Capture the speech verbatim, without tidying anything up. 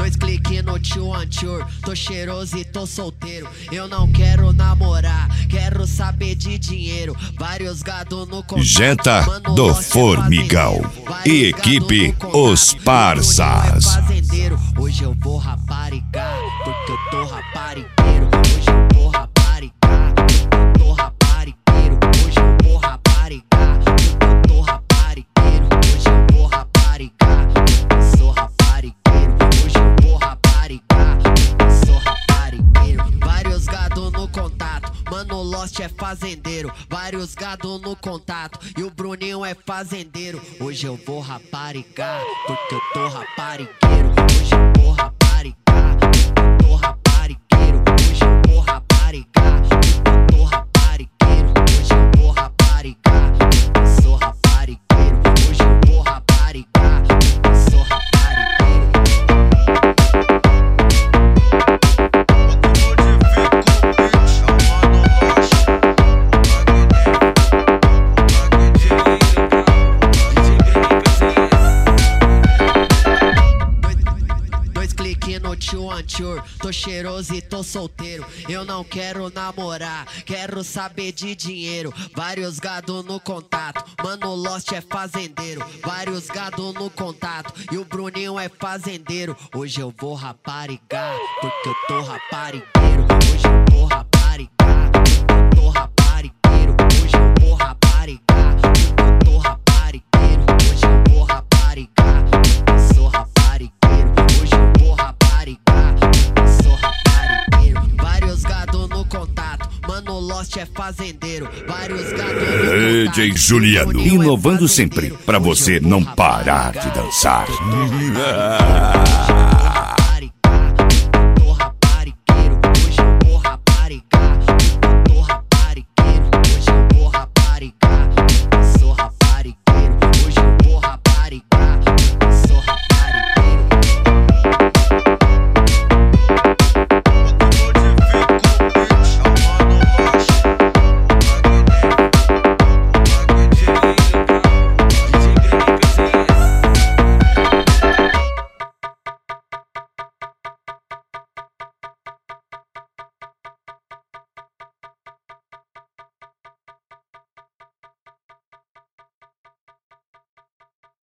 Dois cliques no tio Antur, tô cheiroso e tô solteiro. Eu não quero namorar, quero saber de dinheiro. Vários gado no contato, Jetta do Formigão e equipe Os Parsas. Hoje eu vou raparigar, porque eu tô raparigueiro. Hoje eu vou raparigar, porque eu tô raparigueiro. Hoje eu vou raparigar, porque eu tô raparigueiro. Hoje eu vou raparigar, porque eu sou raparigueiro. Hoje eu vou raparigar, porque eu sou raparigueiro. Vários gado no contato, mano, Lost é fazendeiro. Vários gado no contato e o Bruninho é fazendeiro. Hoje eu vou raparigar, porque eu tô raparigueiro. Hoje eu vou raparigar, porque eu tô raparigueiro. Hoje eu vou raparigar, porque eu tô raparigueiro. Hoje eu vou raparigar, porque eu sou raparigueiro. Hoje eu vou raparigar, porque eu sou raparigueiro. No tio Antur, tô cheiroso e tô solteiro. Eu não quero namorar, quero saber de dinheiro. Vários gado no contato, mano, Lost é fazendeiro. Vários gado no contato e o Bruninho é fazendeiro. Hoje eu vou raparigar, porque eu tô raparigueiro. Hoje eu vou raparigar, porque eu tô raparigueiro. Hoje eu vou raparigar, porque eu tô raparigueiro. Hoje eu vou raparigar, porque eu sou raparigueiro. Hoje eu vou raparigar, porque eu sou raparigueiro. Vários gado no contato, mano, Lost é fazendeiro. Vários gado no contato. D J Juliano, inovando sempre, pra você não parar de dançar.